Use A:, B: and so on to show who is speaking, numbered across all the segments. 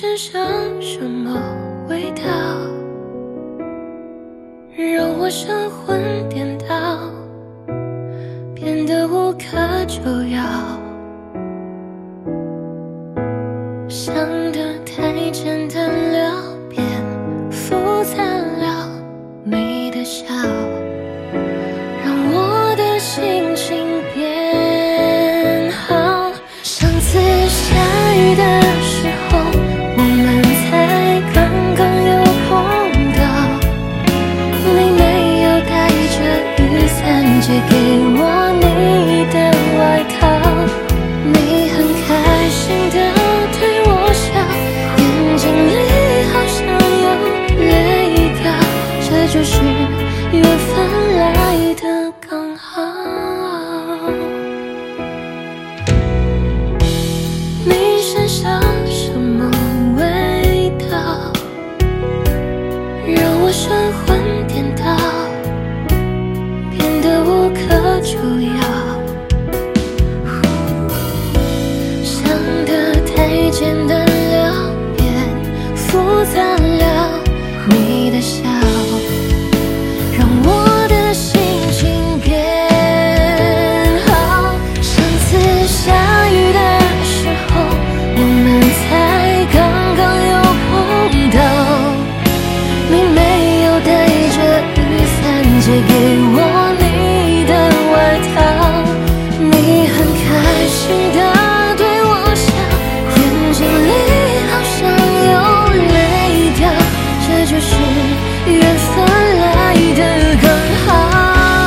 A: 身上什么味道，让我神魂颠倒，变得无可救药。想得太简单了，变复杂了，没得笑，让我的心情变好。上次下雨的时候，我们才刚刚有碰到，你没有带着雨伞，借给我你的外套，你很开心的对我笑，眼睛里好像有泪掉，这就是缘分来的刚好。你身上什么味道，让我神魂颠倒，变得无可救药。想得太简单了，变复杂了，你的笑让我的心情变好。上次下雨的时候，我们才刚刚有碰到，你没有带着雨伞，借给我你的外套，你很开心的对我笑，眼睛里好像有泪掉，这就是缘分来的刚好。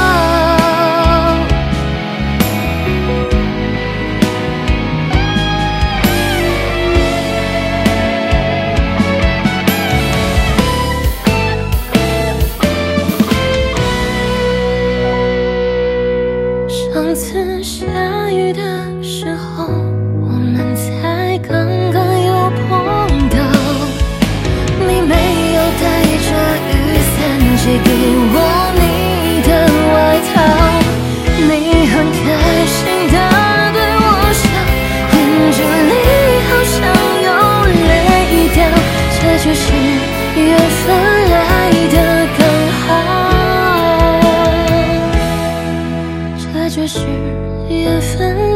A: 上次下雨的时候，我们才刚刚有碰到，你没有带着雨伞，借给我你的外套，你很开心的对我笑，眼睛里好像有泪掉，这就是缘分来的刚好，这就是缘分